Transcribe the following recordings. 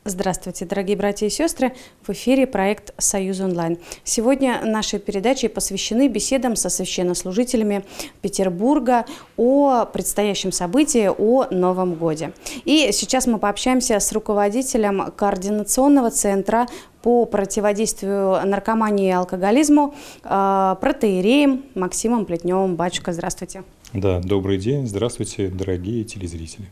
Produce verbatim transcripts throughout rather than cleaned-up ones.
Здравствуйте, дорогие братья и сестры! В эфире проект «Союз онлайн». Сегодня наши передачи посвящены беседам со священнослужителями Петербурга о предстоящем событии, о Новом годе. И сейчас мы пообщаемся с руководителем Координационного центра по противодействию наркомании и алкоголизму, протоиереем Максимом Плетневым. Батюшка, здравствуйте. Да, добрый день. Здравствуйте, дорогие телезрители.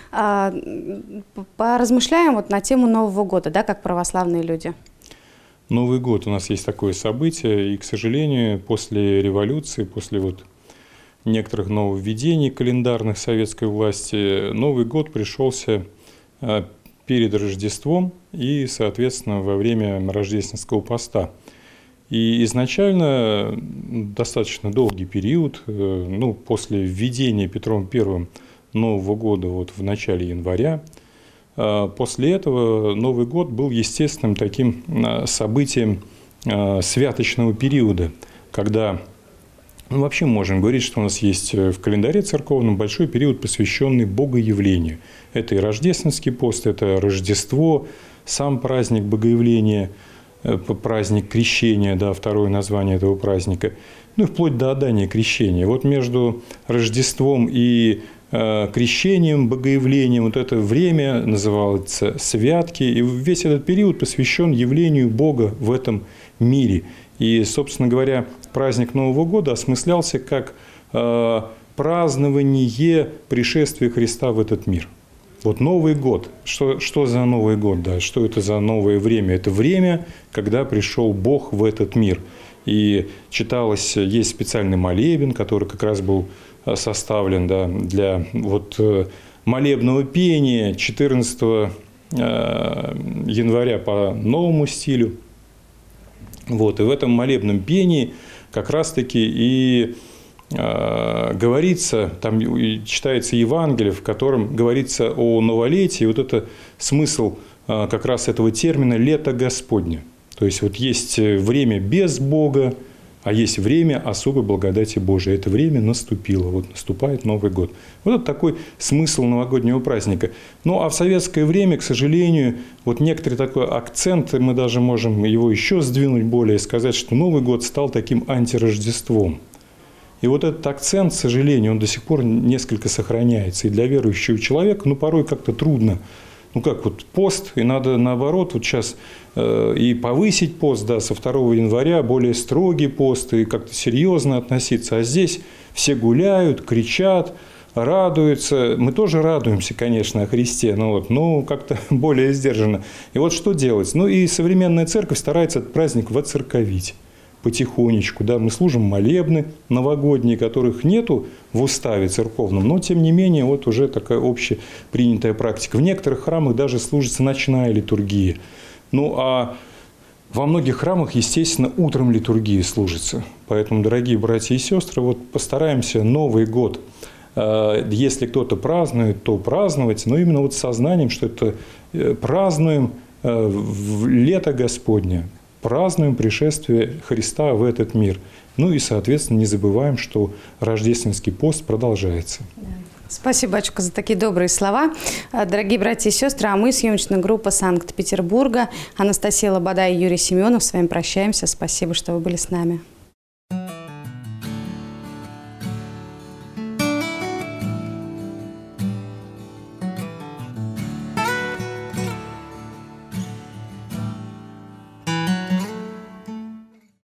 Поразмышляем вот на тему Нового года, да, как православные люди. Новый год у нас есть такое событие, и, к сожалению, после революции, после вот некоторых нововведений календарных советской власти, Новый год пришелся перед Рождеством и, соответственно, во время рождественского поста. И изначально достаточно долгий период, ну, после введения Петром Первым Нового года вот в начале января. После этого Новый год был естественным таким событием святочного периода, когда ну, вообще можем говорить, что у нас есть в календаре церковном большой период, посвященный Богоявлению. Это и рождественский пост, это Рождество, сам праздник Богоявления, праздник Крещения, да, второе название этого праздника, ну и вплоть до отдания крещения. Вот между Рождеством и крещением, богоявлением, вот это время называется святки, и весь этот период посвящен явлению Бога в этом мире. И, собственно говоря, праздник Нового года осмыслялся как э, празднование пришествия Христа в этот мир. Вот Новый год. Что, что за Новый год? Да? Что это за новое время? Это время, когда пришел Бог в этот мир. И читалось, есть специальный молебен, который как раз был составлен, да, для вот молебного пения четырнадцатого января по новому стилю. Вот, и в этом молебном пении как раз-таки и э, говорится, там читается Евангелие, в котором говорится о новолетии. Вот это смысл э, как раз этого термина «лето Господне». То есть вот есть время без Бога, а есть время особой благодати Божией. Это время наступило, вот наступает Новый год. Вот это такой смысл новогоднего праздника. Ну, а в советское время, к сожалению, вот некоторый такой акцент, мы даже можем его еще сдвинуть более, сказать, что Новый год стал таким антирождеством. И вот этот акцент, к сожалению, он до сих пор несколько сохраняется. И для верующего человека, ну, порой как-то трудно. Ну, как вот пост, и надо наоборот вот сейчас э, и повысить пост, да, со второго января, более строгий пост, и как-то серьезно относиться. А здесь все гуляют, кричат, радуются. Мы тоже радуемся, конечно, о Христе, но, вот, но как-то более сдержанно. И вот что делать? Ну, и современная церковь старается этот праздник воцерковить потихонечку. Да, мы служим молебны новогодние, которых нету в уставе церковном, но тем не менее вот уже такая общепринятая практика. В некоторых храмах даже служится ночная литургия. Ну а во многих храмах, естественно, утром литургия служится. Поэтому, дорогие братья и сестры, вот постараемся Новый год, если кто-то празднует, то праздновать, но именно вот с сознанием, что это празднуем в лето Господне. Празднуем пришествие Христа в этот мир. Ну и, соответственно, не забываем, что рождественский пост продолжается. Спасибо, батюшка, за такие добрые слова. Дорогие братья и сестры, а мы, съемочная группа Санкт-Петербурга, Анастасия Лобода и Юрий Семенов, с вами прощаемся. Спасибо, что вы были с нами.